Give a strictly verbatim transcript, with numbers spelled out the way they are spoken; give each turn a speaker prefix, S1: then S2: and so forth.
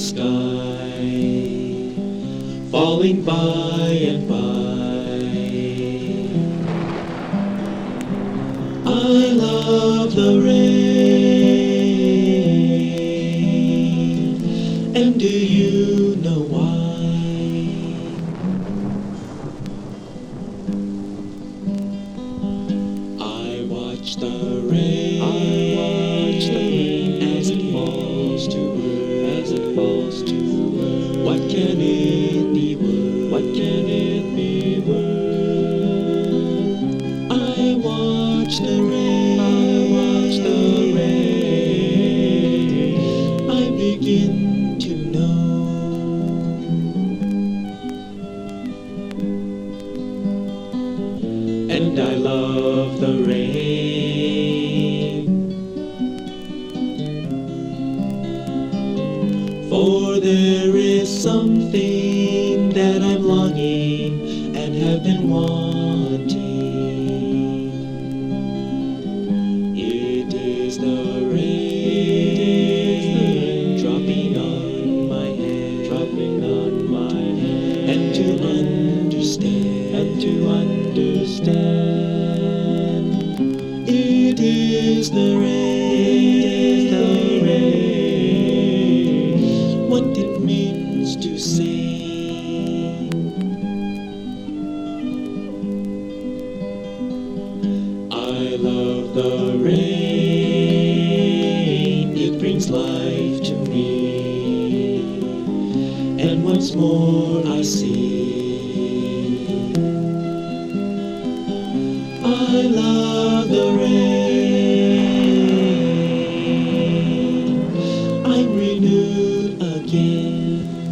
S1: sky, falling by and by. I love the rain, and do you know why? I watch the rain, I watch the rain as it falls to earth, as it falls to earth. What can it be worth? What can it be worth? I watch the rain, I watch the rain. I begin to know. And I love the rain, for there is something that I'm longing and have been wanting. It is the rain dropping on my head, dropping on my head, and to understand, and to understand. It is the rain, the rain, what it means to sing. I love the rain, it brings life to me, and once more I see. I love the rain, I'm renewed again.